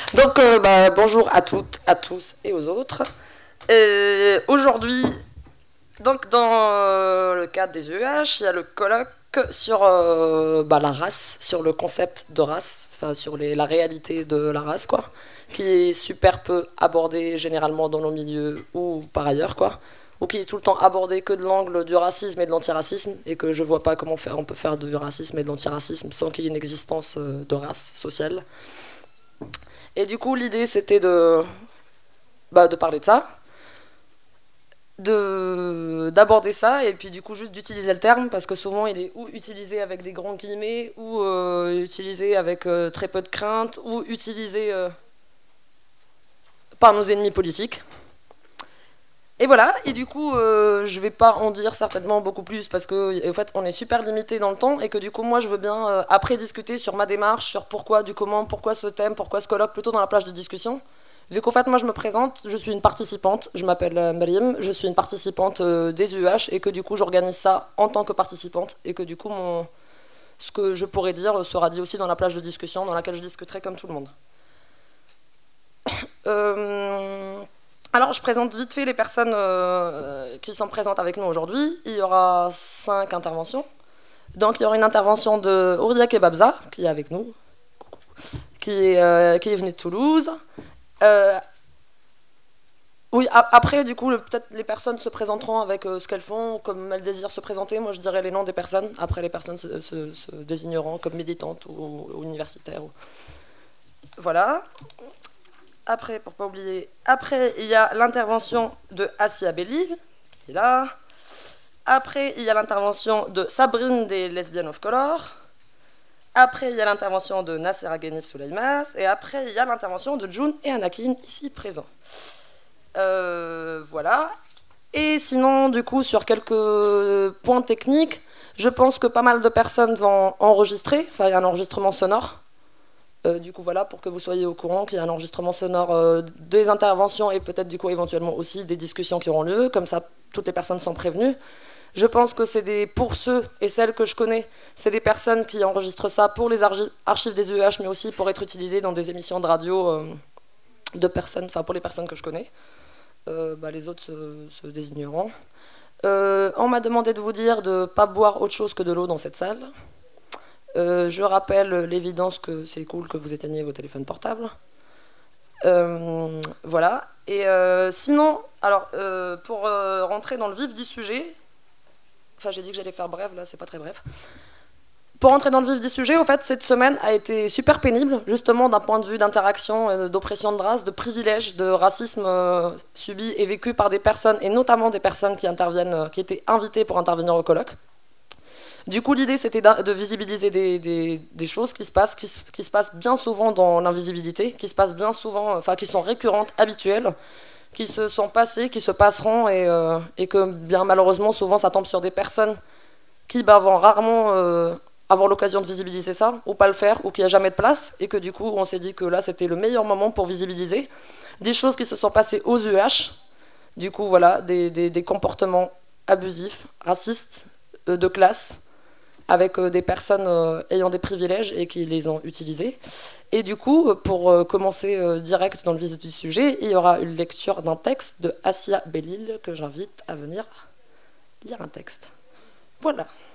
Donc, bonjour à toutes, à tous et aux autres. Aujourd'hui, donc dans le cadre des UEH, il y a le colloque sur la race, sur le concept de race, enfin sur la réalité de la race, quoi, qui est super peu abordé généralement dans nos milieux ou par ailleurs, quoi, ou qui est tout le temps abordé que de l'angle du racisme et de l'antiracisme, et que je vois pas comment on peut faire du racisme et de l'antiracisme sans qu'il y ait une existence de race sociale. Et du coup, l'idée, c'était de parler de ça, d'aborder ça, et puis du coup, juste d'utiliser le terme, parce que souvent, il est ou utilisé avec des grands guillemets, ou utilisé avec très peu de crainte, ou utilisé par nos ennemis politiques. Et voilà, et du coup, je vais pas en dire certainement beaucoup plus parce que en fait, on est super limité dans le temps et que du coup, moi, je veux bien après discuter sur ma démarche, sur pourquoi, du comment, pourquoi ce thème, pourquoi ce colloque, plutôt dans la plage de discussion. Vu qu'en fait, moi, je me présente, je suis une participante, je m'appelle Mariam, je suis une participante des UH et que du coup, j'organise ça en tant que participante et que du coup, ce que je pourrais dire sera dit aussi dans la plage de discussion dans laquelle je discuterai comme tout le monde. Alors, je présente vite fait les personnes qui sont présentes avec nous aujourd'hui. Il y aura 5 interventions. Donc, il y aura une intervention de Ouria Kebabza, qui est avec nous, qui est venue de Toulouse. Oui, après, du coup, peut-être les personnes se présenteront avec ce qu'elles font, comme elles désirent se présenter. Moi, je dirai les noms des personnes. Après, les personnes se désigneront comme militantes ou universitaires. Voilà. Après, pour pas oublier, après il y a l'intervention de Assia Bellil, qui est là. Après, il y a l'intervention de Sabrine des Lesbian of Color. Après, il y a l'intervention de Nassera Ghenif Souleimas. Et après, il y a l'intervention de June et Anakin, ici présents. Voilà. Et sinon, du coup, sur quelques points techniques, je pense que pas mal de personnes vont enregistrer. Enfin, il y a un enregistrement sonore. Du coup, voilà, pour que vous soyez au courant qu'il y a un enregistrement sonore des interventions et peut-être du coup éventuellement aussi des discussions qui auront lieu. Comme ça, toutes les personnes sont prévenues. Je pense que pour ceux et celles que je connais, c'est des personnes qui enregistrent ça pour les archives des UEH, mais aussi pour être utilisées dans des émissions de radio de personnes, enfin pour les personnes que je connais. Les autres se désigneront. On m'a demandé de vous dire de ne pas boire autre chose que de l'eau dans cette salle. Je rappelle l'évidence que c'est cool que vous éteigniez vos téléphones portables. Voilà. Et sinon, alors, pour rentrer dans le vif du sujet, enfin j'ai dit que j'allais faire bref, là c'est pas très bref. Pour rentrer dans le vif du sujet, au fait, cette semaine a été super pénible, justement d'un point de vue d'interaction, d'oppression de race, de privilège, de racisme subi et vécu par des personnes, et notamment des personnes qui étaient invitées pour intervenir au colloque. Du coup, l'idée, c'était de visibiliser des choses qui se passent bien souvent dans l'invisibilité, qui se passent bien souvent, enfin, qui sont récurrentes, habituelles, qui se sont passées, qui se passeront, et que, bien malheureusement, souvent, ça tombe sur des personnes qui vont rarement avoir l'occasion de visibiliser ça, ou pas le faire, ou qu'il n'y a jamais de place, et que du coup, on s'est dit que là, c'était le meilleur moment pour visibiliser des choses qui se sont passées aux UH, du coup, voilà, des comportements abusifs, racistes, de classe, avec des personnes ayant des privilèges et qui les ont utilisés. Et du coup, pour commencer direct dans le vif du sujet, il y aura une lecture d'un texte de Assia Bellil que j'invite à venir lire un texte. Voilà.